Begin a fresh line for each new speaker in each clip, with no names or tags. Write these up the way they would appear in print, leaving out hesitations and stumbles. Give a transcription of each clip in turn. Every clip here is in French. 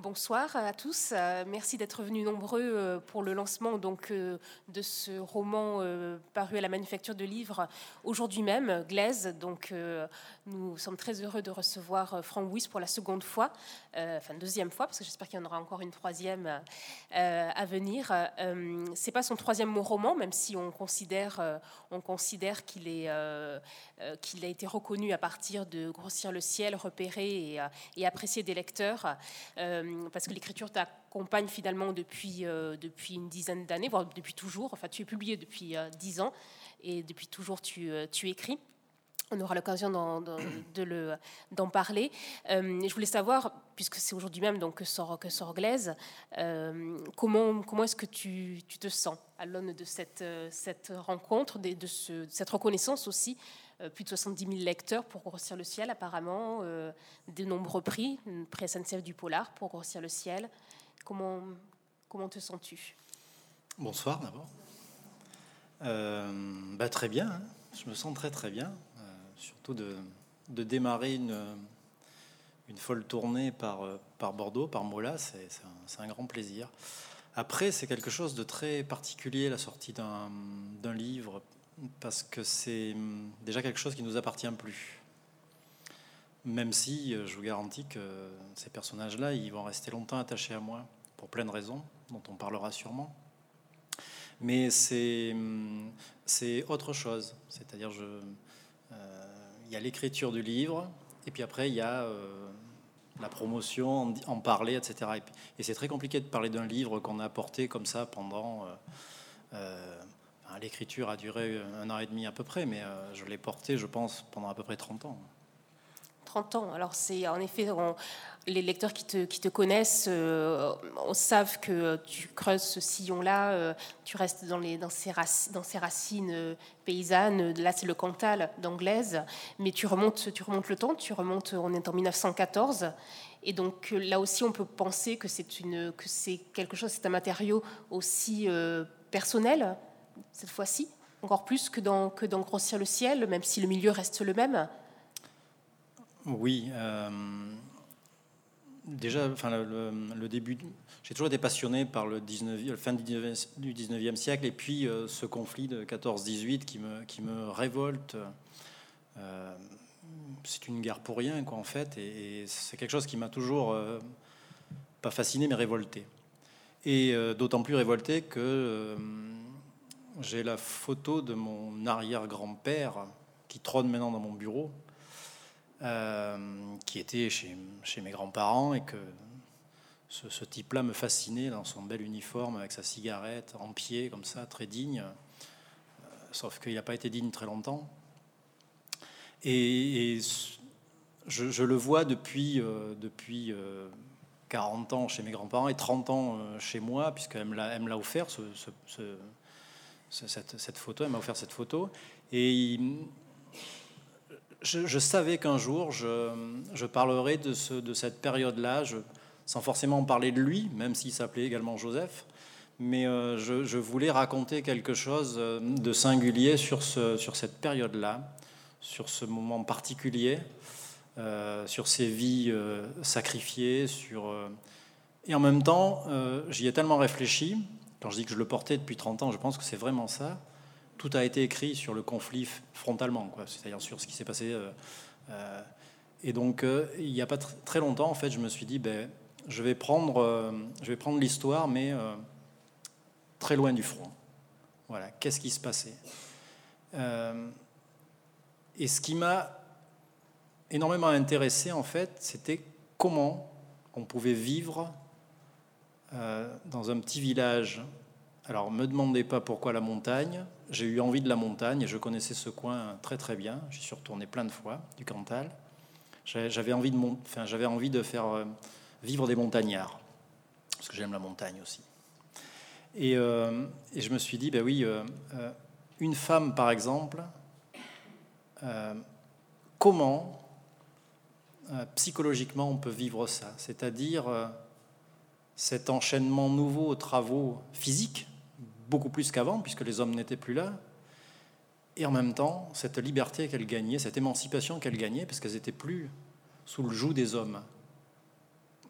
bonsoir à tous. Merci d'être venus nombreux pour le lancement de ce roman paru à la Manufacture de Livres aujourd'hui même, Glaise. Nous sommes très heureux de recevoir Franck Bouys pour la seconde fois, deuxième fois, parce que j'espère qu'il y en aura encore une troisième à venir. C'est pas son troisième roman, même si on considère qu'il a été reconnu à partir de Grossir le ciel, repéré et apprécié des lecteurs, parce que l'écriture t'accompagne finalement depuis une dizaine d'années, voire depuis toujours. Enfin, tu es publié depuis 10 ans et depuis toujours tu écris. On aura l'occasion d'en parler. Je voulais savoir, puisque c'est aujourd'hui même que sort Glaise, comment est-ce que tu te sens à l'aune de cette rencontre, de cette reconnaissance aussi, plus de 70 000 lecteurs pour Grossir le ciel apparemment, de nombreux prix SNCF du Polar pour Grossir le ciel. Comment te sens-tu ?
Bonsoir d'abord. Très bien, hein. Je me sens très très bien. Surtout de démarrer une folle tournée par Bordeaux, par Mola, c'est un grand plaisir. Après, c'est quelque chose de très particulier, la sortie d'un livre, parce que c'est déjà quelque chose qui ne nous appartient plus. Même si, je vous garantis que ces personnages-là, ils vont rester longtemps attachés à moi, pour plein de raisons, dont on parlera sûrement. Mais c'est autre chose, c'est-à-dire il y a l'écriture du livre, et puis après il y a la promotion, en parler, etc. Et c'est très compliqué de parler d'un livre qu'on a porté comme ça pendant... l'écriture a duré 1 an et demi à peu près, mais je l'ai porté, je pense, pendant à peu près 30 ans.
30 ans. Alors c'est en effet, les lecteurs qui te connaissent savent que tu creuses ce sillon-là, tu restes dans ces racines paysannes. Là, c'est le Cantal d'Anglaise, mais tu remontes le temps. On est en 1914, et donc là aussi, on peut penser que c'est quelque chose, c'est un matériau aussi personnel cette fois-ci, encore plus que dans Grossir le ciel, même si le milieu reste le même.
Oui, déjà, le début. J'ai toujours été passionné par la fin du 19e siècle, et puis ce conflit de 14-18 qui me révolte. C'est une guerre pour rien, quoi, en fait, et c'est quelque chose qui m'a toujours pas fasciné, mais révolté. Et d'autant plus révolté que j'ai la photo de mon arrière-grand-père qui trône maintenant dans mon bureau. Qui était chez mes grands-parents, et que ce type-là me fascinait dans son bel uniforme avec sa cigarette en pied comme ça, très digne, sauf qu'il n'a pas été digne très longtemps, et je le vois depuis 40 ans chez mes grands-parents et 30 ans chez moi, puisqu'elle me l'a offert cette photo, elle m'a offert cette photo, et je savais qu'un jour, je parlerais de cette période-là, sans forcément parler de lui, même s'il s'appelait également Joseph, mais je voulais raconter quelque chose de singulier sur cette période-là, sur ce moment particulier, sur ces vies sacrifiées, et en même temps, j'y ai tellement réfléchi. Quand je dis que je le portais depuis 30 ans, je pense que c'est vraiment ça. Tout a été écrit sur le conflit frontalement, quoi. C'est-à-dire sur ce qui s'est passé. Et donc, il n'y a pas très longtemps, en fait, je me suis dit, je vais prendre l'histoire, mais très loin du front. Voilà, qu'est-ce qui se passait ? Et ce qui m'a énormément intéressé, en fait, c'était comment on pouvait vivre dans un petit village. Alors, ne me demandez pas pourquoi la montagne. J'ai eu envie de la montagne et je connaissais ce coin très très bien. J'y suis retourné plein de fois, du Cantal. J'avais envie de faire vivre des montagnards, parce que j'aime la montagne aussi. Et je me suis dit, une femme, par exemple, comment psychologiquement on peut vivre ça ? C'est-à-dire cet enchaînement nouveau aux travaux physiques, beaucoup plus qu'avant, puisque les hommes n'étaient plus là, et en même temps, cette liberté qu'elles gagnaient, cette émancipation qu'elles gagnaient, parce qu'elles n'étaient plus sous le joug des hommes.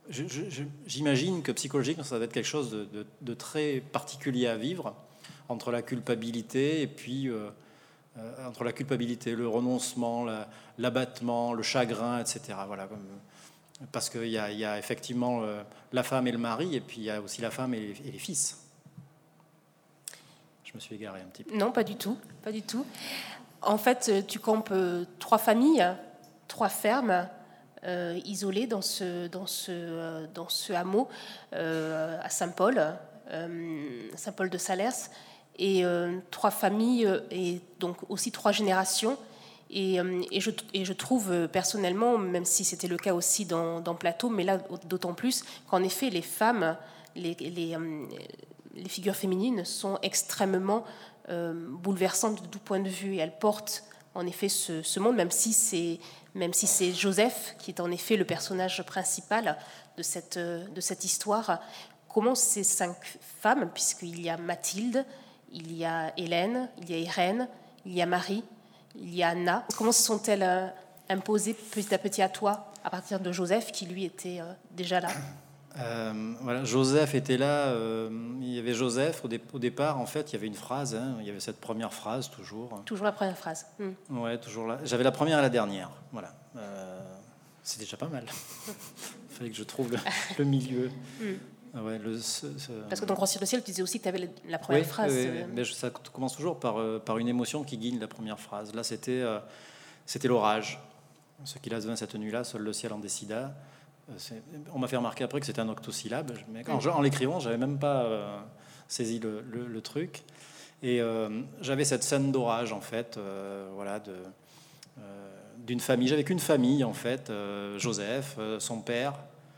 J'imagine que psychologiquement, ça va être quelque chose de très particulier à vivre, entre la culpabilité et puis entre la culpabilité, le renoncement, l'abattement, le chagrin, etc. Voilà, parce qu'il y a effectivement la femme et le mari, et puis il y a aussi la femme et les fils. Je me suis égaré un petit peu.
Non, pas du tout, pas du tout. En fait, tu campes 3 familles, 3 fermes isolées dans ce hameau à Saint-Paul, Saint-Paul de Salers, et 3 familles et donc aussi 3 générations. Et je trouve personnellement, même si c'était le cas aussi dans Plateau, mais là d'autant plus, qu'en effet les femmes, les figures féminines sont extrêmement bouleversantes de tout point de vue. Et elles portent en effet ce monde, même si c'est Joseph qui est en effet le personnage principal de cette histoire. Comment ces 5 femmes, puisqu'il y a Mathilde, il y a Hélène, il y a Irène, il y a Marie, il y a Anna, comment se sont-elles imposées petit à petit à toi, à partir de Joseph, qui lui était déjà là?
Voilà, Joseph était là. Il y avait Joseph au départ. En fait, il y avait une phrase. Il y avait cette première phrase toujours.
Toujours la première phrase.
Ouais, toujours là. J'avais la première et la dernière. Voilà. C'est déjà pas mal. Il fallait que je trouve le milieu. Ouais,
Parce que dans Grand Cire de ciel, tu disais aussi que tu avais la première phrase.
Oui, mais ça commence toujours par une émotion qui guide la première phrase. Là, c'était l'orage. Ce qu'il advint cette nuit-là, seul le ciel en décida. On m'a fait remarquer après que c'était un octosyllabe, mais en l'écrivant, j'avais même pas saisi le truc. Et j'avais cette scène d'orage, en fait, voilà, d'une famille. J'avais qu'une famille, en fait, Joseph, son père,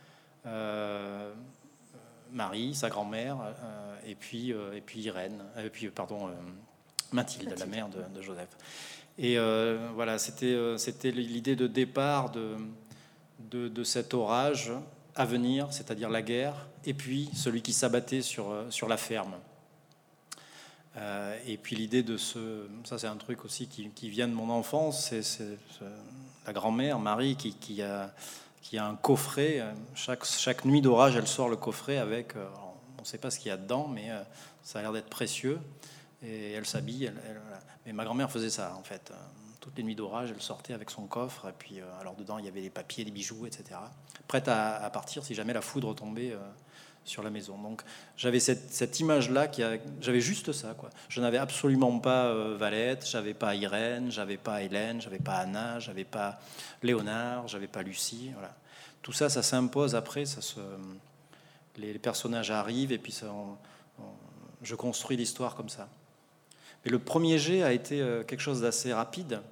Marie, sa grand-mère, et puis Irène, Mathilde, la mère de Joseph. Et voilà, c'était l'idée de départ de cet orage à venir, c'est-à-dire la guerre, et puis celui qui s'abattait sur la ferme. Et puis l'idée ça c'est un truc aussi qui vient de mon enfance, c'est la grand-mère Marie qui a un coffret. Chaque nuit d'orage, elle sort le coffret avec, on ne sait pas ce qu'il y a dedans, mais ça a l'air d'être précieux. Et elle s'habille. Voilà. Mais ma grand-mère faisait ça, en fait. Toutes les nuits d'orage, elle sortait avec son coffre. Et puis, alors dedans, il y avait des papiers, des bijoux, etc. Prête à partir si jamais la foudre tombait sur la maison. Donc, j'avais cette image-là. J'avais juste ça, quoi. Je n'avais absolument pas Valette, j'avais pas Irène, j'avais pas Hélène, j'avais pas Anna, j'avais pas Léonard, j'avais pas Lucie. Voilà. Tout ça, ça s'impose après. Les personnages arrivent et puis je construis l'histoire comme ça. Mais le premier jet a été quelque chose d'assez rapide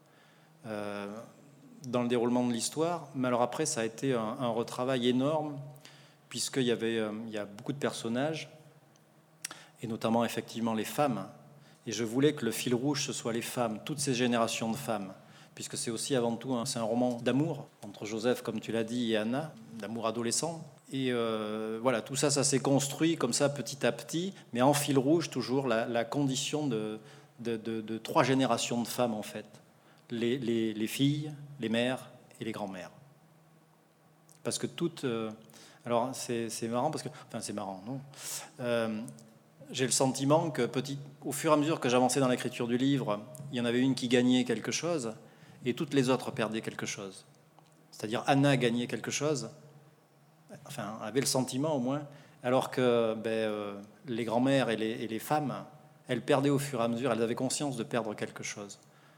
dans le déroulement de l'histoire. Mais alors après, ça a été un retravail énorme, puisqu'il y a beaucoup de personnages, et notamment effectivement les femmes. Et je voulais que le fil rouge, ce soit les femmes, toutes ces générations de femmes, puisque c'est aussi avant tout c'est un roman d'amour entre Joseph, comme tu l'as dit, et Anna, d'amour adolescent. Et voilà, tout ça s'est construit comme ça petit à petit, mais en fil rouge toujours la condition de 3 générations de femmes en fait, les filles, les mères et les grands-mères. Parce que toutes, alors c'est marrant parce que, enfin c'est marrant, non. J'ai le sentiment que au fur et à mesure que j'avançais dans l'écriture du livre, il y en avait une qui gagnait quelque chose et toutes les autres perdaient quelque chose. C'est-à-dire Anna gagnait quelque chose. Enfin, avait le sentiment au moins, alors que les grands-mères et les femmes, elles perdaient au fur et à mesure, elles avaient conscience de perdre quelque chose.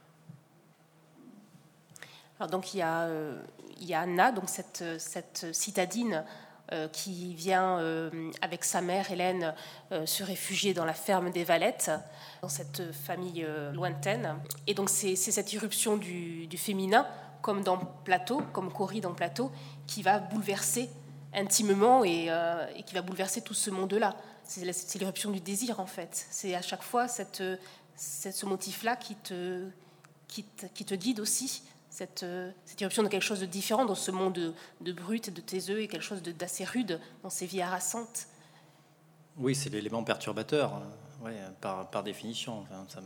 Alors donc il y a Anna, donc cette citadine qui vient avec sa mère Hélène se réfugier dans la ferme des Valettes, dans cette famille lointaine. Et donc c'est cette irruption du féminin, comme dans Plateau, comme Corrie dans Plateau, qui va bouleverser intimement et qui va bouleverser tout ce monde-là. C'est l'éruption du désir, en fait. C'est à chaque fois ce motif-là qui te guide aussi, cette éruption de quelque chose de différent dans ce monde de brut et de taiseux et quelque chose d'assez rude dans ces vies harassantes.
Oui, c'est l'élément perturbateur, ouais, par définition. Enfin,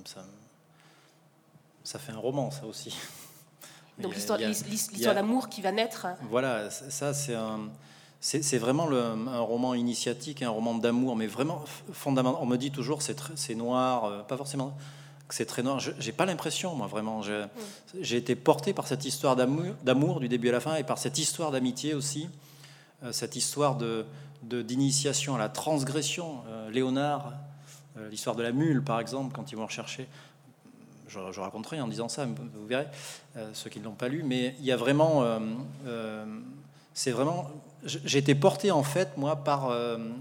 ça fait un roman, ça aussi.
Donc l'histoire d'amour qui va naître.
Voilà, ça c'est C'est vraiment un roman initiatique, un roman d'amour, mais vraiment fondamental. On me dit toujours c'est noir, pas forcément que c'est très noir. J'ai pas l'impression, moi, vraiment. J'ai été porté par cette histoire d'amour du début à la fin, et par cette histoire d'amitié aussi, cette histoire d'initiation à la transgression. Léonard, l'histoire de la mule, par exemple, quand ils vont rechercher. Je raconterai en disant ça, vous verrez, ceux qui ne l'ont pas lu, mais il y a vraiment... c'est vraiment... J'ai été porté, en fait, moi, par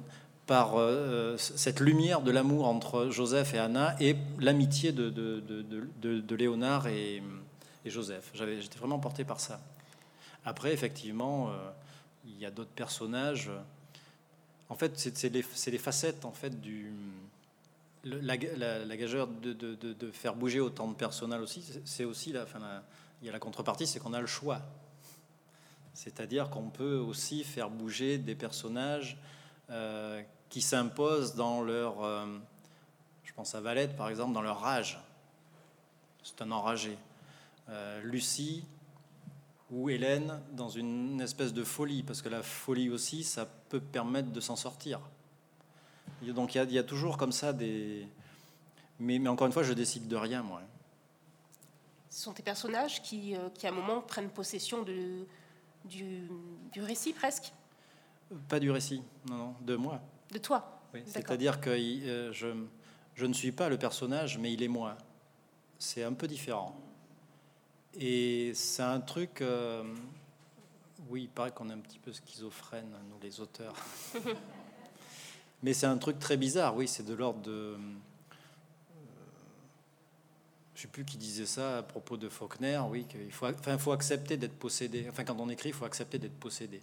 cette lumière de l'amour entre Joseph et Anna, et l'amitié de Léonard et Joseph. J'étais vraiment porté par ça. Après, effectivement, il y a d'autres personnages. En fait, c'est les facettes, en fait, la gageure de faire bouger autant de personnages aussi. C'est aussi il y a la contrepartie, c'est qu'on a le choix. C'est-à-dire qu'on peut aussi faire bouger des personnages qui s'imposent dans leur... je pense à Valette, par exemple, dans leur rage. C'est un enragé. Lucie ou Hélène dans une espèce de folie, parce que la folie aussi, ça peut permettre de s'en sortir. Donc il y a toujours comme ça des... Mais encore une fois, je décide de rien, moi.
Ce sont tes personnages qui à un moment, prennent possession du récit, presque?
Pas du récit, non, de moi.
De toi?
Oui, c'est-à-dire que je ne suis pas le personnage, mais il est moi. C'est un peu différent. Et c'est un truc... oui, il paraît qu'on est un petit peu schizophrène, nous les auteurs. Mais c'est un truc très bizarre, oui, c'est de l'ordre de... je ne sais plus qui disait ça à propos de Faulkner, oui, qu'il faut accepter d'être possédé. Enfin, quand on écrit, il faut accepter d'être possédé.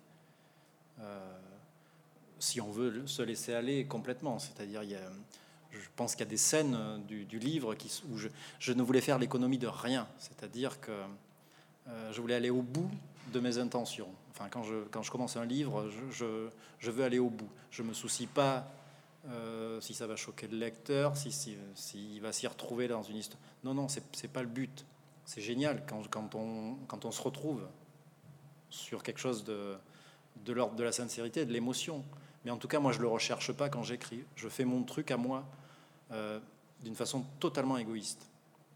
Si on veut se laisser aller complètement. C'est-à-dire, je pense qu'il y a des scènes du livre où je ne voulais faire l'économie de rien. C'est-à-dire que je voulais aller au bout de mes intentions. Enfin, quand je commence un livre, je veux aller au bout. Je ne me soucie pas si ça va choquer le lecteur, s'il va s'y retrouver dans une histoire. Non, c'est pas le but. C'est génial quand on se retrouve sur quelque chose de l'ordre de la sincérité, de l'émotion. Mais en tout cas, moi, je le recherche pas quand j'écris. Je fais mon truc à moi d'une façon totalement égoïste.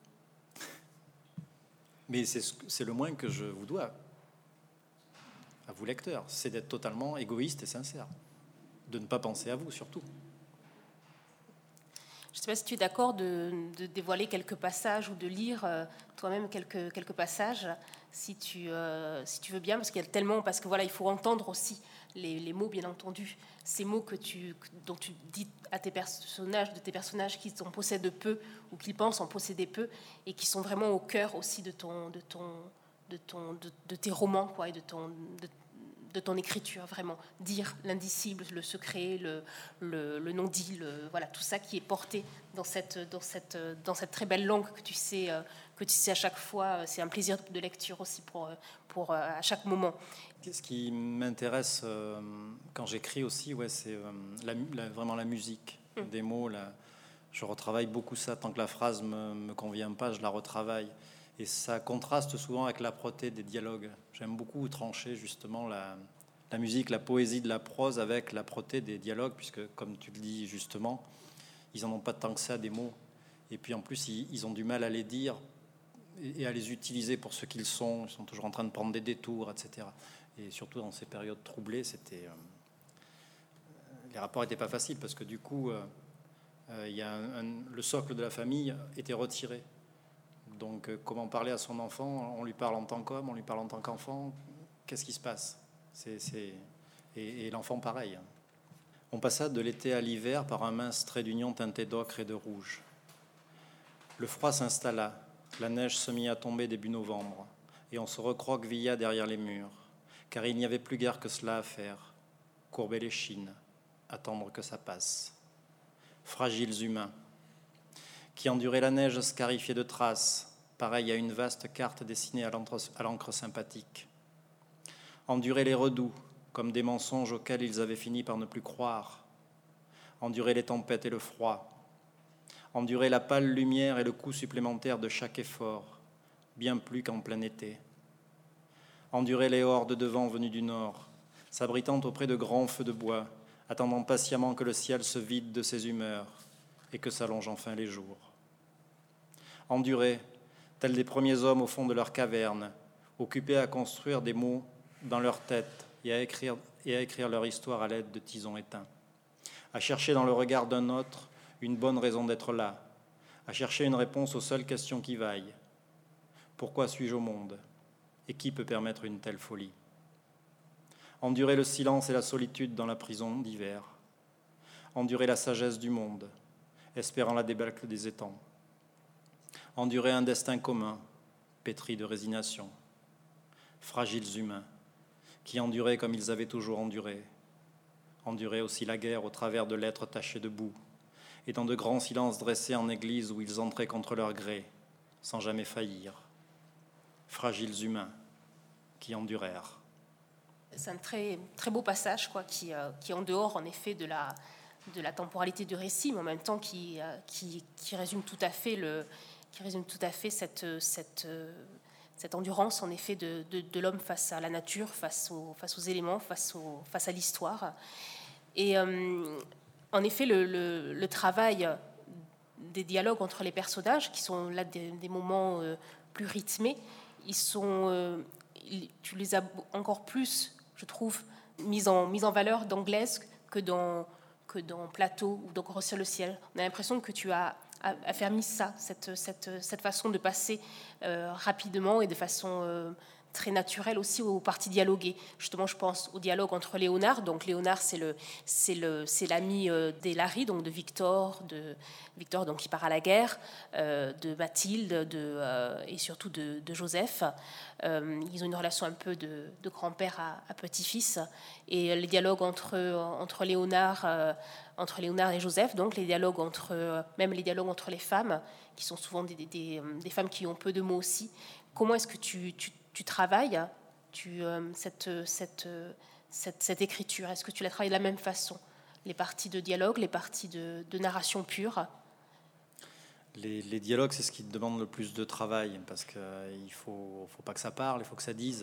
Mais c'est le moins que je vous dois, à vous lecteurs, c'est d'être totalement égoïste et sincère, de ne pas penser à vous surtout.
Je ne sais pas si tu es d'accord de dévoiler quelques passages ou de lire toi-même quelques passages, si tu veux bien, parce qu'il y a tellement, parce que voilà, il faut entendre aussi les mots, bien entendu, ces mots dont tu dis à tes personnages, qui en possèdent peu ou qui pensent en posséder peu, et qui sont vraiment au cœur aussi de tes romans, quoi, et de ton écriture, vraiment dire l'indicible, le secret, le non-dit, voilà, tout ça qui est porté dans cette très belle langue que tu sais à chaque fois. C'est un plaisir de lecture aussi pour à chaque moment.
Ce qui m'intéresse quand j'écris aussi, ouais, c'est vraiment la musique des mots. Je retravaille beaucoup ça. Tant que la phrase me convient pas, je la retravaille. Et ça contraste souvent avec l'âpreté des dialogues. J'aime beaucoup trancher justement la musique, la poésie de la prose avec l'âpreté des dialogues, puisque, comme tu le dis justement, ils n'en ont pas tant que ça des mots. Et puis en plus, ils ont du mal à les dire et à les utiliser pour ce qu'ils sont. Ils sont toujours en train de prendre des détours, etc. Et surtout dans ces périodes troublées, les rapports n'étaient pas faciles, parce que du coup, le socle de la famille était retiré. Donc, comment parler à son enfant? On lui parle en tant qu'homme, on lui parle en tant qu'enfant. Qu'est-ce qui se passe? Et l'enfant, pareil. On passa de l'été à l'hiver par un mince trait d'union teinté d'ocre et de rouge. Le froid s'installa, la neige se mit à tomber début novembre, et on se recroquevilla derrière les murs, car il n'y avait plus guère que cela à faire, courber les chines, attendre que ça passe. Fragiles humains, qui enduraient la neige scarifiée de traces, pareil à une vaste carte dessinée à l'encre sympathique. Endurer les redoux, comme des mensonges auxquels ils avaient fini par ne plus croire. Endurer les tempêtes et le froid. Endurer la pâle lumière et le coût supplémentaire de chaque effort, bien plus qu'en plein été. Endurer les hordes de vent venus du nord, s'abritant auprès de grands feux de bois, attendant patiemment que le ciel se vide de ses humeurs et que s'allongent enfin les jours. Endurés, tels des premiers hommes au fond de leur caverne, occupés à construire des mots dans leur tête et à écrire leur histoire à l'aide de tisons éteints, à chercher dans le regard d'un autre une bonne raison d'être là, à chercher une réponse aux seules questions qui vaillent. Pourquoi suis-je au monde? Et qui peut permettre une telle folie? Endurer le silence et la solitude dans la prison d'hiver. Endurer la sagesse du monde, espérant la débâcle des étangs. Endurer un destin commun, pétri de résignation. Fragiles humains, qui enduraient comme ils avaient toujours enduré. Endurer aussi la guerre au travers de lettres tachées de boue, et dans de grands silences dressés en église où ils entraient contre leur gré, sans jamais faillir. Fragiles humains, qui endurèrent.
C'est un très, très beau passage qui est en dehors, en effet, de la temporalité du récit, mais en même temps qui résume tout à fait, cette endurance, en effet, de l'homme face à la nature, face aux éléments, face à l'histoire. Et en effet, le travail des dialogues entre les personnages, qui sont là des moments plus rythmés, tu les as encore plus, je trouve, mis en valeur dans Glaise que dans Plateau ou dans Grossir le ciel. On a l'impression que tu as affermi cette façon de passer rapidement et de façon très naturelle aussi aux parties dialoguées. Justement, je pense au dialogue entre Léonard. Donc Léonard, c'est l'ami d'Hilary, donc de Victor donc qui part à la guerre, de Mathilde, et surtout de Joseph. Ils ont une relation un peu de grand-père à petit-fils. Et les dialogues entre Léonard et Joseph, donc les dialogues même les dialogues entre les femmes, qui sont souvent des femmes qui ont peu de mots aussi. Comment est-ce que tu travailles cette écriture? Est-ce que tu la travailles de la même façon? Les parties de dialogue, les parties de narration pure?
Les dialogues, c'est ce qui demande le plus de travail, parce qu'il ne faut pas que ça parle, il faut que ça dise.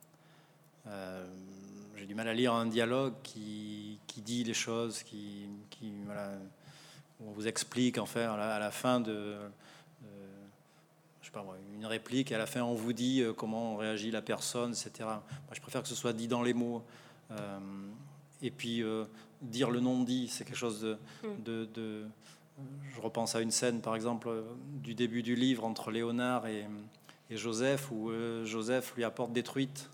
J'ai du mal à lire un dialogue qui dit les choses, voilà, on vous explique en fait à la fin je sais pas, une réplique, et à la fin on vous dit comment réagit la personne, etc. Moi, je préfère que ce soit dit dans les mots. Et puis dire le non-dit, c'est quelque chose de je repense à une scène, par exemple, du début du livre entre Léonard et Joseph, où Joseph lui apporte des truites.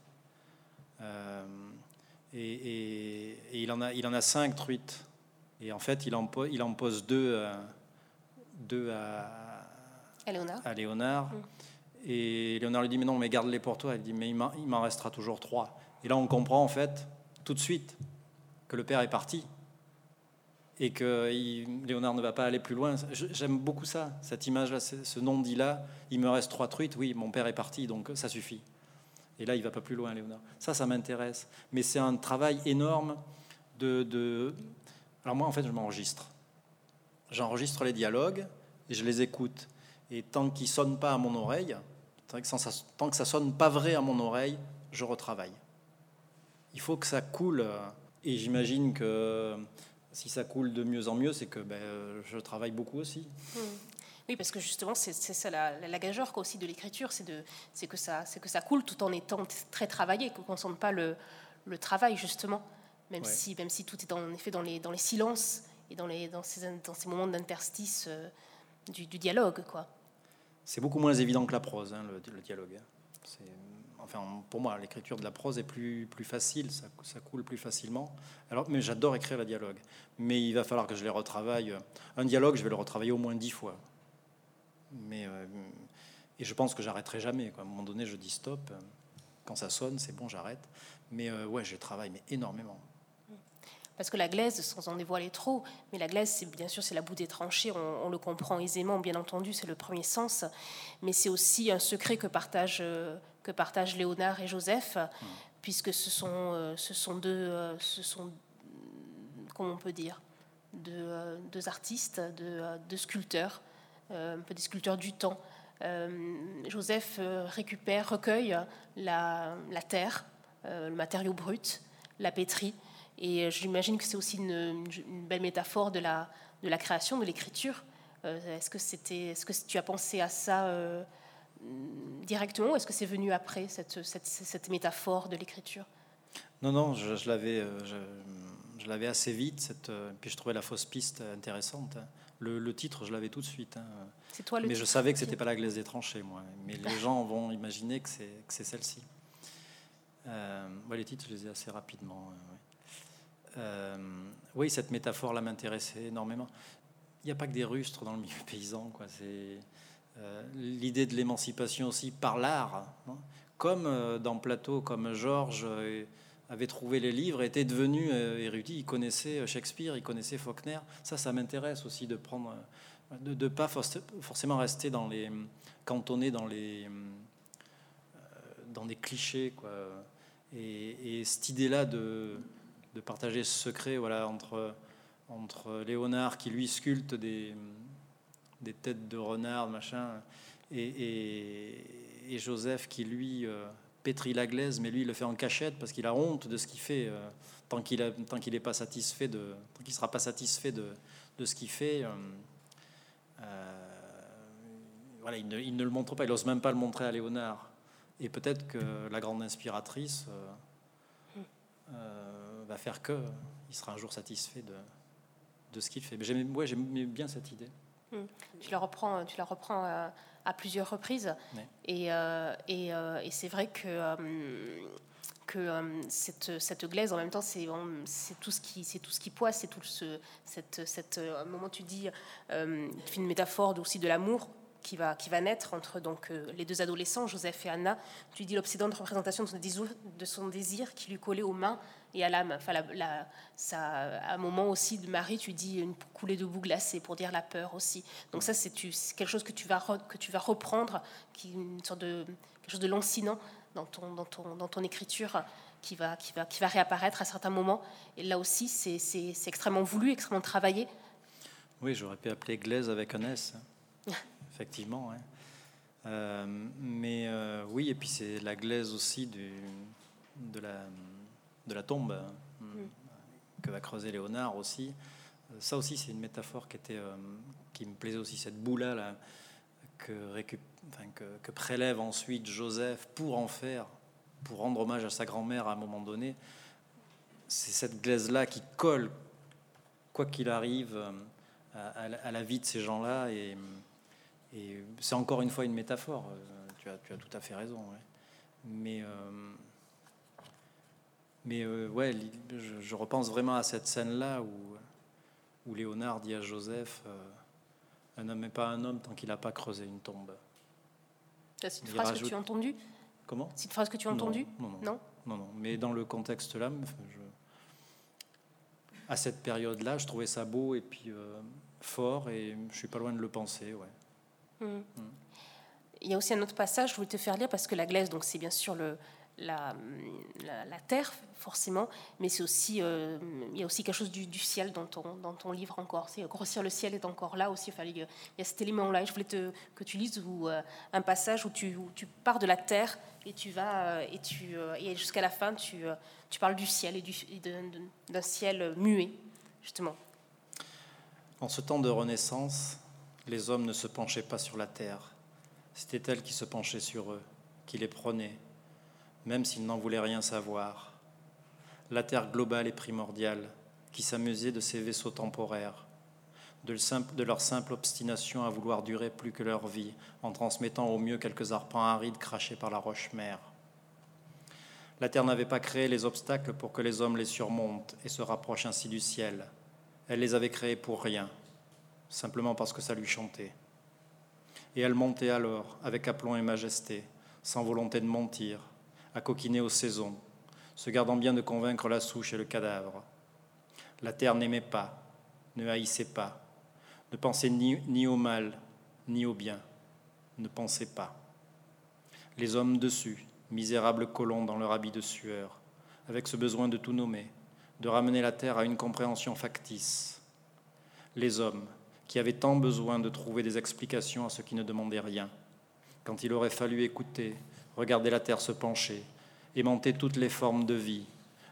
Et il en a 5 truites. Et en fait, il en pose 2 à Léonard. Et Léonard lui dit, mais non, mais garde-les pour toi. Il dit, mais il m'en restera toujours 3. Et là, on comprend en fait tout de suite que le père est parti et que Léonard ne va pas aller plus loin. J'aime beaucoup ça, cette image-là, ce non-dit-là. Il me reste 3 truites, oui, mon père est parti, donc ça suffit. Et là, il ne va pas plus loin, Léonard. Ça m'intéresse. Mais c'est un travail énorme Alors moi, en fait, je m'enregistre. J'enregistre les dialogues et je les écoute. Et tant qu'ils ne sonnent pas à mon oreille, tant que ça ne sonne pas vrai à mon oreille, je retravaille. Il faut que ça coule. Et j'imagine que si ça coule de mieux en mieux, c'est que je travaille beaucoup aussi.
Oui, parce que justement, c'est ça la gageure aussi de l'écriture, c'est que ça coule tout en étant très travaillé, qu'on ne sente pas le travail, justement, même si tout est en effet dans les silences et dans ces moments d'interstice du dialogue, quoi.
C'est beaucoup moins évident que la prose, le dialogue. Enfin, pour moi, l'écriture de la prose est plus facile, ça coule plus facilement. Mais j'adore écrire le dialogue. Mais il va falloir que je les retravaille. Un dialogue, je vais le retravailler au moins 10 fois. Et je pense que j'arrêterai jamais, quoi. À un moment donné, je dis stop. Quand ça sonne, c'est bon, j'arrête. Mais je travaille énormément.
Parce que la glaise, sans en dévoiler trop, mais la glaise, bien sûr, c'est la boue des tranchées, on le comprend aisément, bien entendu, c'est le premier sens, mais c'est aussi un secret que partagent Léonard et Joseph, puisque ce sont deux, comment on peut dire, deux artistes, deux sculpteurs, un peu des sculpteurs du temps. Joseph recueille la terre, le matériau brut, la pétrit. Et j'imagine que c'est aussi une belle métaphore de la création, de l'écriture. Est-ce que tu as pensé à ça directement, ou est-ce que c'est venu après, cette métaphore de l'écriture?
Non, je l'avais assez vite, puis je trouvais la fausse piste intéressante. Le titre, je l'avais tout de suite.
C'est toi le
Mais
titre.
Je savais que c'était pas la glaise des tranchées, moi. Mais les gens vont imaginer que c'est celle-ci. Les titres, je les ai assez rapidement. Oui, cette métaphore-là m'intéressait énormément. Il n'y a pas que des rustres dans le milieu paysan, quoi. C'est l'idée de l'émancipation aussi par l'art, hein. Comme dans Plateau, comme Georges avait trouvé les livres, était devenu érudit, il connaissait Shakespeare, il connaissait Faulkner. Ça m'intéresse aussi de prendre, de pas forcément rester cantonné dans des clichés, quoi. Et cette idée-là de partager ce secret, voilà, entre Léonard qui lui sculpte des têtes de renard, machin, et Joseph qui lui pétrit la glaise, mais lui il le fait en cachette parce qu'il a honte de ce qu'il fait, tant qu'il est pas satisfait tant qu'il sera pas satisfait de ce qu'il fait. Voilà, il ne le montre pas, il n'ose même pas le montrer à Léonard. Et peut-être que la grande inspiratrice va faire que il sera un jour satisfait de ce qu'il fait. Mais j'aimais bien cette idée.
Tu la reprends à plusieurs reprises. Ouais. Et c'est vrai que cette glaise, en même temps, c'est tout ce qui poisse, c'est tout à un moment tu dis, tu fais une métaphore aussi de l'amour qui va naître entre donc les deux adolescents, Joseph et Anna. Tu dis l'obsédante représentation de son désir qui lui collait aux mains et à l'âme. Enfin, à un moment aussi de Marie, tu dis une coulée de boue glacée pour dire la peur aussi. Donc ça, c'est quelque chose que tu vas reprendre, qui est une sorte de quelque chose de lancinant dans ton écriture, qui va réapparaître à certains moments. Et là aussi, c'est extrêmement voulu, extrêmement travaillé.
Oui, j'aurais pu appeler glaise avec un S. Effectivement, hein. Oui, et puis c'est la glaise aussi de la tombe que va creuser Léonard aussi. Ça aussi, c'est une métaphore qui me plaisait aussi, cette boue-là là, que prélève ensuite Joseph pour rendre hommage à sa grand-mère à un moment donné. C'est cette glaise-là qui colle, quoi qu'il arrive, à la vie de ces gens-là, et c'est encore une fois une métaphore. Tu as tout à fait raison. Ouais. Ouais, je repense vraiment à cette scène-là où Léonard dit à Joseph, un homme n'est pas un homme tant qu'il n'a pas creusé une tombe.
C'est une phrase que tu as entendue?
Comment?
C'est une phrase que tu as entendue?
Non. Mais dans le contexte-là, à cette période-là, je trouvais ça beau et puis fort, et je suis pas loin de le penser. Ouais.
Il y a aussi un autre passage, je voulais te faire lire, parce que la glaise, donc c'est bien sûr la terre, forcément, mais c'est aussi, il y a aussi quelque chose du ciel dans ton livre encore. C'est Grossir le ciel est encore là aussi. Enfin, il y a cet élément-là. Je voulais que tu lises un passage où tu pars de la terre et tu vas et jusqu'à la fin, tu parles du ciel et d'un ciel muet, justement.
En ce temps de Renaissance, les hommes ne se penchaient pas sur la terre. C'était elle qui se penchait sur eux, qui les prenait, même s'ils n'en voulaient rien savoir. La terre globale et primordiale, qui s'amusait de ces vaisseaux temporaires, de leur simple obstination à vouloir durer plus que leur vie, en transmettant au mieux quelques arpents arides crachés par la roche-mère. La terre n'avait pas créé les obstacles pour que les hommes les surmontent et se rapprochent ainsi du ciel. Elle les avait créés pour rien, simplement parce que ça lui chantait. Et elle montait alors, avec aplomb et majesté, sans volonté de mentir, à coquiner aux saisons, se gardant bien de convaincre la souche et le cadavre. La terre n'aimait pas, ne haïssait pas, ne pensait ni au mal, ni au bien, ne pensait pas. Les hommes dessus, misérables colons dans leur habit de sueur, avec ce besoin de tout nommer, de ramener la terre à une compréhension factice. Les hommes, qui avaient tant besoin de trouver des explications à ce qui ne demandait rien, quand il aurait fallu écouter, regarder la terre se pencher, aimanter toutes les formes de vie,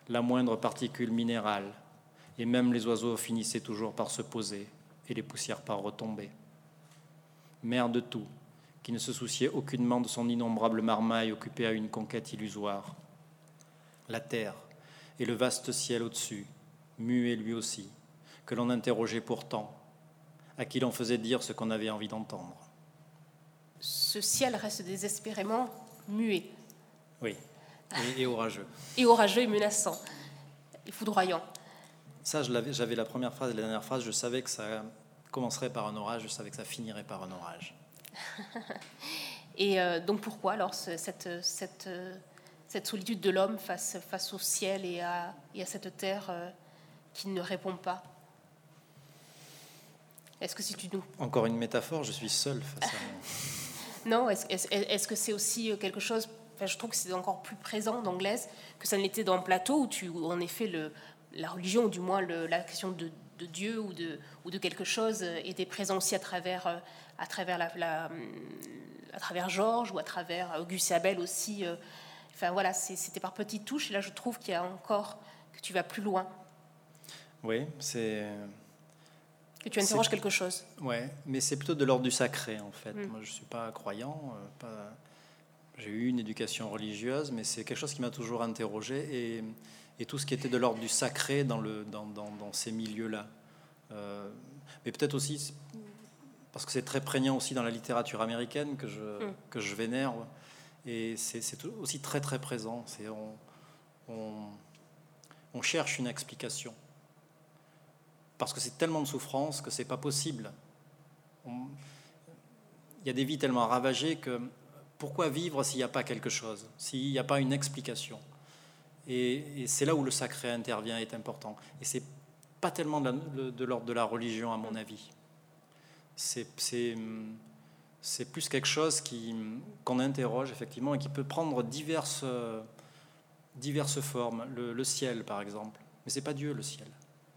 la moindre particule minérale, et même les oiseaux finissaient toujours par se poser et les poussières par retomber. Mère de tout, qui ne se souciait aucunement de son innombrable marmaille occupée à une conquête illusoire. La terre et le vaste ciel au-dessus, muet lui aussi, que l'on interrogeait pourtant, à qui l'on faisait dire ce qu'on avait envie d'entendre.
Ce ciel reste désespérément muet.
Oui, et orageux.
Et orageux et menaçant, et foudroyant.
Ça, j'avais la première phrase et la dernière phrase, je savais que ça commencerait par un orage, je savais que ça finirait par un orage.
Et donc pourquoi alors cette solitude de l'homme face au ciel et à cette terre qui ne répond pas? Est-ce que si tu nous...
Encore une métaphore, je suis seul face à moi.
Non, est-ce que c'est aussi quelque chose... Enfin, je trouve que c'est encore plus présent dans Glaise que ça ne l'était dans Plateau, où en effet la religion, ou du moins la question de Dieu ou de quelque chose était présent aussi à travers Georges ou à travers Auguste et Abel aussi. Enfin voilà, c'était par petites touches. Et là, je trouve qu'il y a encore que tu vas plus loin.
Oui, c'est...
Que tu interroges quelque chose.
Oui, mais c'est plutôt de l'ordre du sacré, en fait. Moi, je ne suis pas croyant. J'ai eu une éducation religieuse, mais c'est quelque chose qui m'a toujours interrogé. Et tout ce qui était de l'ordre du sacré dans ces milieux-là. Mais peut-être aussi, parce que c'est très prégnant aussi dans la littérature américaine que je vénère. Et c'est aussi très, très présent. On cherche une explication. Parce que c'est tellement de souffrance que c'est pas possible. Il y a des vies tellement ravagées que pourquoi vivre s'il n'y a pas quelque chose, s'il n'y a pas une explication? Et c'est là où le sacré intervient, est important. Et c'est pas tellement de l'ordre de la religion, à mon avis. C'est plus quelque chose qu'on interroge effectivement et qui peut prendre diverses formes. Le ciel, par exemple, mais c'est pas Dieu, le ciel.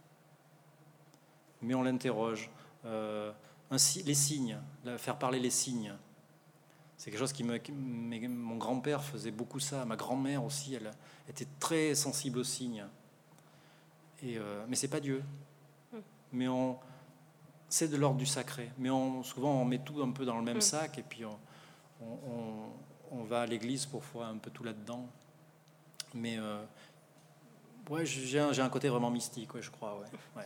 Mais on l'interroge. Les signes, faire parler les signes. C'est quelque chose mon grand-père faisait beaucoup ça. Ma grand-mère aussi, elle était très sensible aux signes. Mais c'est pas Dieu. Mais c'est de l'ordre du sacré. Mais souvent, on met tout un peu dans le même sac et puis on va à l'église pour voir un peu tout là-dedans. Mais ouais, j'ai un côté vraiment mystique, ouais, je crois. Ouais.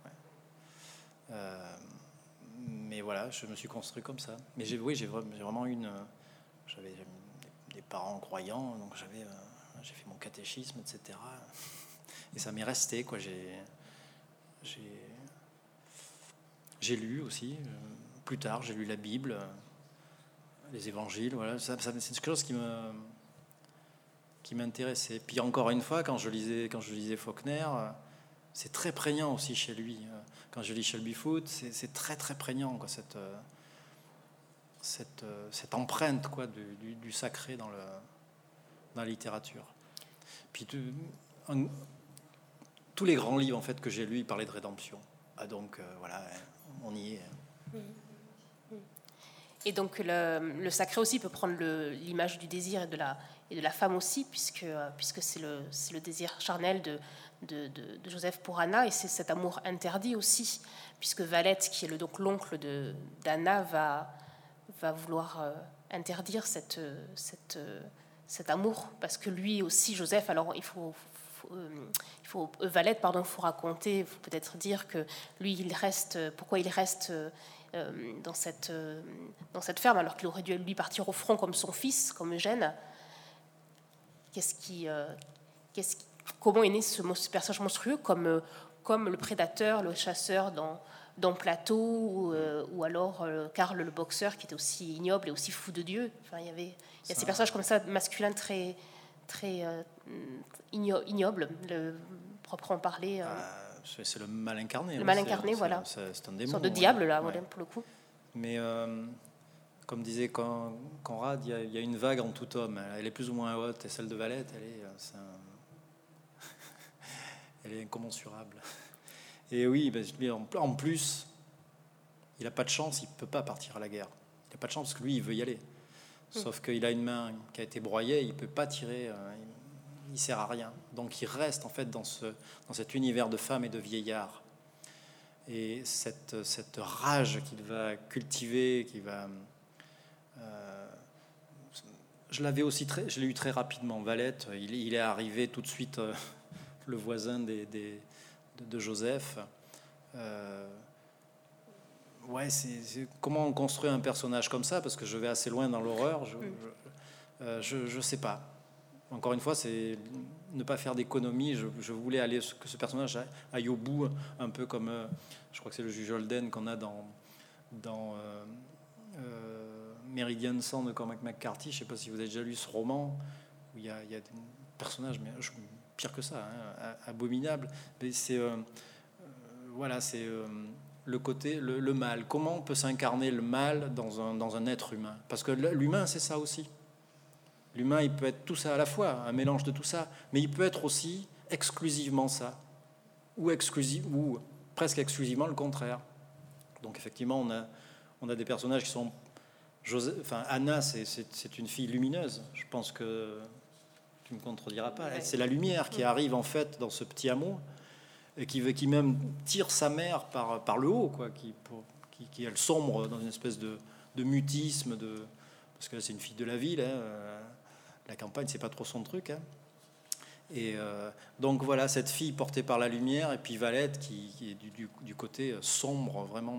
Mais voilà, je me suis construit comme ça. Mais j'ai vraiment j'avais des parents croyants, donc j'ai fait mon catéchisme, etc. Et ça m'est resté, quoi. J'ai lu aussi. Plus tard, j'ai lu la Bible, les Évangiles. Voilà, c'est quelque chose qui m'intéressait. Puis encore une fois, quand je lisais Faulkner, c'est très prégnant aussi chez lui. Quand je lis Shelby Foote, c'est très très prégnant, quoi, cette empreinte, quoi, du sacré dans la littérature. Puis tous les grands livres en fait que j'ai lus, ils parlaient de rédemption. Donc voilà, on y est.
Et donc le sacré aussi peut prendre l'image du désir et de la femme aussi, puisque c'est le désir charnel de Joseph pour Anna, et c'est cet amour interdit aussi, puisque Valette, qui est donc l'oncle d'Anna, va vouloir interdire cet amour, parce que lui aussi, Joseph, alors Valette, il faut raconter, il faut peut-être dire que lui, pourquoi il reste dans cette ferme, alors qu'il aurait dû lui partir au front comme son fils, comme Eugène. Comment est né ce personnage monstrueux, comme le prédateur, le chasseur dans Plateau, ou alors Karl le boxeur, qui était aussi ignoble et aussi fou de Dieu. Enfin, il y a ces personnages comme ça, masculins, très, très ignobles, proprement parler.
C'est le mal incarné.
Le mal incarné, voilà.
C'est un démon.
Une sorte de diable, là, ouais. Pour le coup.
Mais comme disait Conrad, il y a une vague en tout homme. Elle est plus ou moins haute, et celle de Valette, elle est incommensurable. Et oui, en plus, il n'a pas de chance, il ne peut pas partir à la guerre. Il n'a pas de chance parce que lui, il veut y aller. Sauf qu'il a une main qui a été broyée, il ne peut pas tirer. il sert à rien. Donc il reste en fait dans cet univers de femmes et de vieillards. Et cette rage qu'il va cultiver, je l'ai eu très rapidement. Valette, il est arrivé tout de suite, le voisin de Joseph. Ouais, c'est comment on construit un personnage comme ça, parce que je vais assez loin dans l'horreur. Je sais pas. Encore une fois, c'est ne pas faire d'économie. Je voulais que ce personnage aille au bout, un peu comme je crois que c'est le juge Holden qu'on a dans Meridian Sun de Cormac McCarthy. Je sais pas si vous avez déjà lu ce roman où il y a des personnages, mais pire que ça, hein, abominable. Mais c'est voilà, c'est le côté, le mal. Comment on peut s'incarner le mal dans un être humain? Parce que l'humain, c'est ça aussi. L'humain, il peut être tout ça à la fois, un mélange de tout ça, mais il peut être aussi exclusivement ça, ou presque exclusivement le contraire. Donc effectivement, on a des personnages qui sont... Anna, c'est une fille lumineuse. Je pense que tu ne me contrediras pas. Ouais. C'est la lumière qui arrive en fait dans ce petit hameau, et qui même tire sa mère par le haut, quoi, qui elle sombre dans une espèce de mutisme, parce que c'est une fille de la ville, hein, la campagne, c'est pas trop son truc, hein. Et donc voilà, cette fille portée par la lumière, et puis Valette qui est du côté sombre, vraiment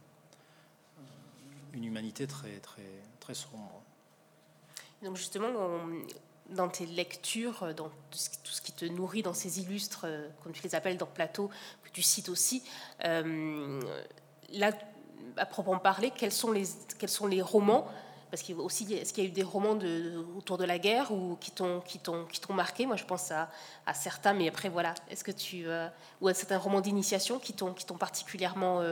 une humanité très, très, très sombre.
Donc justement, dans tes lectures, dans tout ce qui te nourrit dans ces illustres, comme tu les appelles dans Plateau, que tu cites aussi, là, à proprement parler, quels sont les romans? Parce qu'il y a aussi, est-ce qu'il y a eu des romans autour de la guerre ou qui t'ont marqué? Moi, je pense à certains, mais après, voilà. Est-ce que ou à certains romans d'initiation qui t'ont particulièrement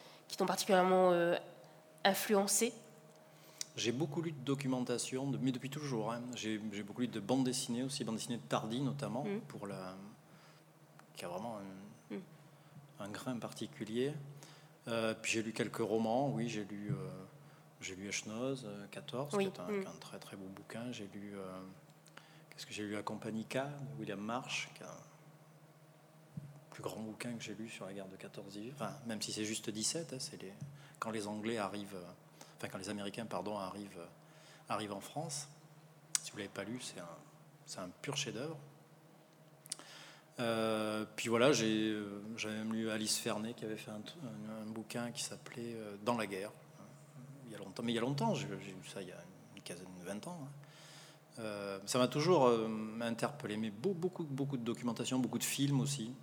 influencé?
J'ai beaucoup lu de documentation, mais depuis toujours. Hein. J'ai beaucoup lu de bandes dessinées aussi, bandes dessinées de Tardy notamment, qui a vraiment un grain particulier. Puis j'ai lu quelques romans. Oui, j'ai lu Echnoz, 14, oui, qui est un très très beau bouquin. J'ai lu qu'est-ce que j'ai lu, La Compagnie K de William Marsh, qui est un plus grand bouquin que j'ai lu sur la guerre de 14-18. Enfin, même si c'est juste 17, hein, quand les Anglais arrivent. Quand les Américains arrivent en France. Si vous ne l'avez pas lu, c'est un pur chef-d'œuvre. Puis voilà, j'avais même lu Alice Fernet qui avait fait un bouquin qui s'appelait Dans la guerre. Il y a longtemps, j'ai lu ça il y a une quinzaine, 20 ans. Hein. Ça m'a toujours interpellé, mais beaucoup de documentation, beaucoup de films aussi.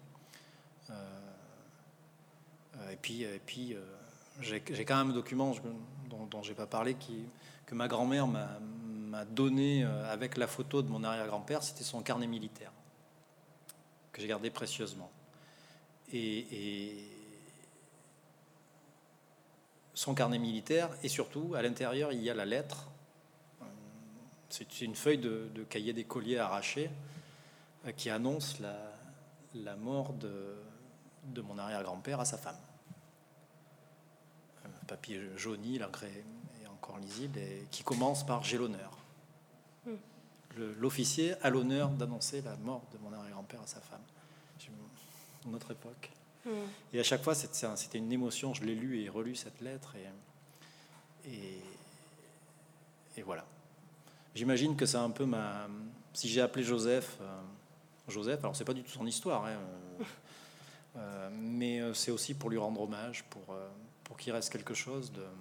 Et puis j'ai quand même un document dont j'ai pas parlé, que ma grand-mère m'a donné avec la photo de mon arrière-grand-père. C'était son carnet militaire que j'ai gardé précieusement. Et son carnet militaire, et surtout à l'intérieur il y a la lettre. C'est une feuille de cahier d'écolier arraché qui annonce la mort de mon arrière-grand-père à sa femme. Papier jauni, l'encre est encore lisible, et qui commence par « J'ai l'honneur ». L'officier a l'honneur d'annoncer la mort de mon arrière-grand-père à sa femme. Une autre époque. Et à chaque fois, c'était une émotion. Je l'ai lu et relu cette lettre, et voilà. J'imagine que c'est un peu si j'ai appelé Joseph, alors c'est pas du tout son histoire, hein, mais c'est aussi pour lui rendre hommage, pour qu'il reste quelque chose de...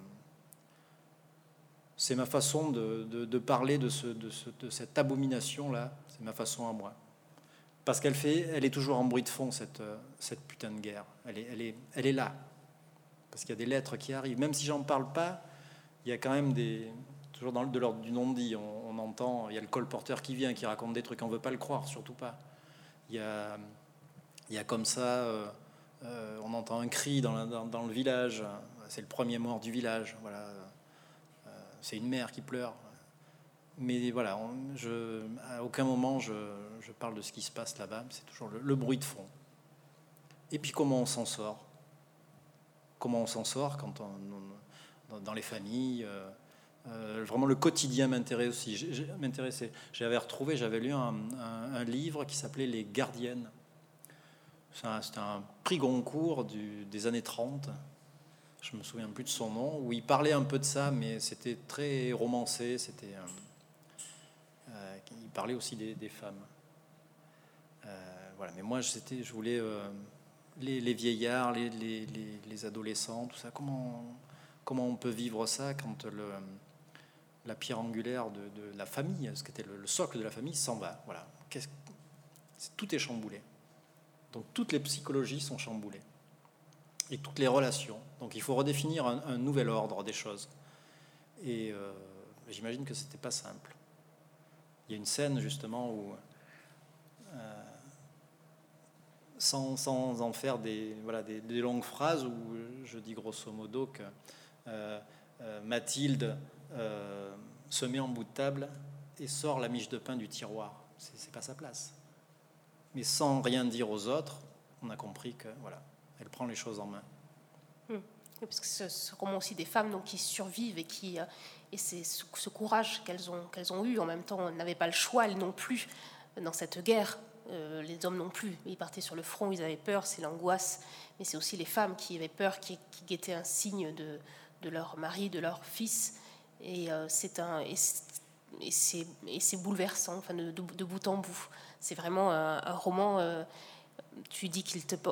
C'est ma façon de parler de cette abomination-là. C'est ma façon à moi. Parce elle est toujours en bruit de fond, cette putain de guerre. Elle est là. Parce qu'il y a des lettres qui arrivent. Même si j'en parle pas, il y a quand même toujours de l'ordre du non-dit. On entend, il y a le colporteur qui vient, qui raconte des trucs. On ne veut pas le croire, surtout pas. Il y a comme ça... on entend un cri dans le village. C'est le premier mort du village. Voilà. C'est une mère qui pleure. Mais voilà, à aucun moment je parle de ce qui se passe là-bas. C'est toujours le bruit de fond. Et puis comment on s'en sort? Comment on s'en sort quand dans les familles, Vraiment, le quotidien m'intéressait. J'avais lu un livre qui s'appelait Les Gardiennes. C'était un prix Goncourt des années 30. Je me souviens plus de son nom, où il parlait un peu de ça, mais c'était très romancé. Il parlait aussi des femmes. Voilà. Mais moi, je voulais les vieillards, les adolescents, tout ça. Comment on peut vivre ça quand la pierre angulaire de la famille, ce qui était le socle de la famille, s'en va. Voilà. Tout est chamboulé. Donc toutes les psychologies sont chamboulées. Et toutes les relations. Donc il faut redéfinir un nouvel ordre des choses. Et j'imagine que c'était pas simple. Il y a une scène justement où, sans en faire des longues phrases, où je dis grosso modo que Mathilde se met en bout de table et sort la miche de pain du tiroir. C'est pas sa place. Mais sans rien dire aux autres, on a compris que voilà, elle prend les choses en main.
Parce que ce roman aussi des femmes donc, qui survivent et c'est ce courage qu'elles ont eu. En même temps, elles n'avaient pas le choix, elles non plus, dans cette guerre. Les hommes non plus. Ils partaient sur le front, ils avaient peur, c'est l'angoisse. Mais c'est aussi les femmes qui avaient peur, qui guettaient un signe de leur mari, de leur fils. Et c'est bouleversant, enfin, de bout en bout. C'est vraiment un roman. Tu dis qu'il te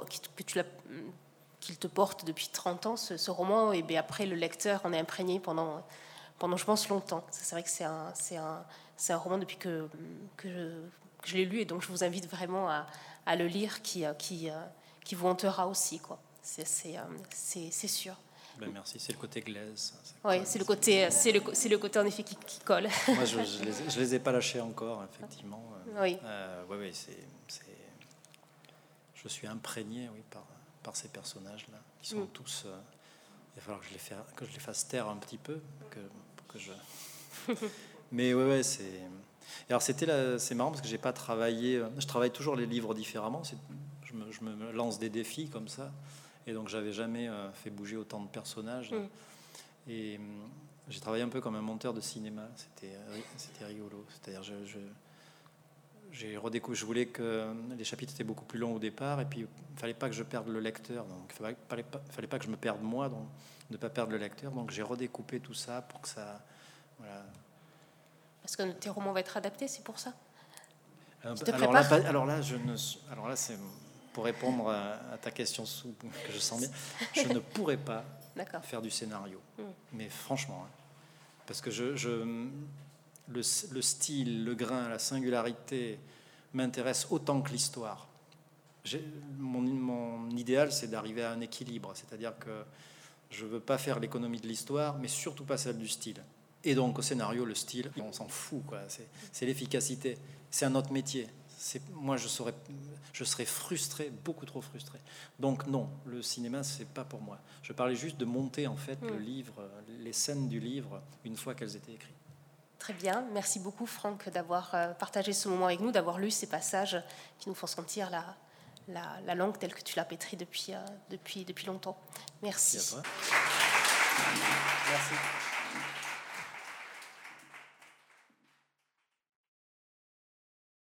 porte depuis 30 ans, ce roman, et bien après, le lecteur en est imprégné pendant je pense, longtemps. C'est vrai que c'est un roman depuis que je l'ai lu, et donc je vous invite vraiment à le lire, qui vous hantera aussi, quoi. C'est sûr.
Ben merci, c'est le côté glaise.
Oui, c'est le côté en effet qui colle.
Moi, je les ai pas lâchés encore, effectivement.
Oui.
Oui, je suis imprégné, oui, par ces personnages-là, qui sont tous. Il va falloir que je les fasse taire un petit peu, que je. Mais ouais, c'est. Alors c'est marrant parce que j'ai pas travaillé. Je travaille toujours les livres différemment. Je me lance des défis comme ça. Et donc, j'avais jamais fait bouger autant de personnages. Et j'ai travaillé un peu comme un monteur de cinéma. C'était rigolo. C'est-à-dire, je voulais que les chapitres étaient beaucoup plus longs au départ. Et puis, il fallait pas que je perde le lecteur. Donc, il fallait pas que je me perde moi, donc ne pas perdre le lecteur. Donc, j'ai redécoupé tout ça pour que ça... Voilà.
Parce que tes romans vont être adaptés, c'est pour ça.
Alors là, c'est... Pour répondre à ta question que je sens bien, je ne pourrais pas faire du scénario. Mais franchement, parce que le style, le grain, la singularité m'intéresse autant que l'histoire. Mon idéal, c'est d'arriver à un équilibre. C'est-à-dire que je ne veux pas faire l'économie de l'histoire, mais surtout pas celle du style. Et donc, au scénario, le style, on s'en fout, quoi. C'est l'efficacité. C'est un autre métier. Moi, je serais frustré, beaucoup trop frustré. Donc non, le cinéma, c'est pas pour moi. Je parlais juste de monter en fait le livre, les scènes du livre, une fois qu'elles étaient écrites.
Très bien, merci beaucoup Franck d'avoir partagé ce moment avec nous, d'avoir lu ces passages qui nous font sentir la langue telle que tu l'as pétrie depuis longtemps. Merci.
Merci à toi. Merci.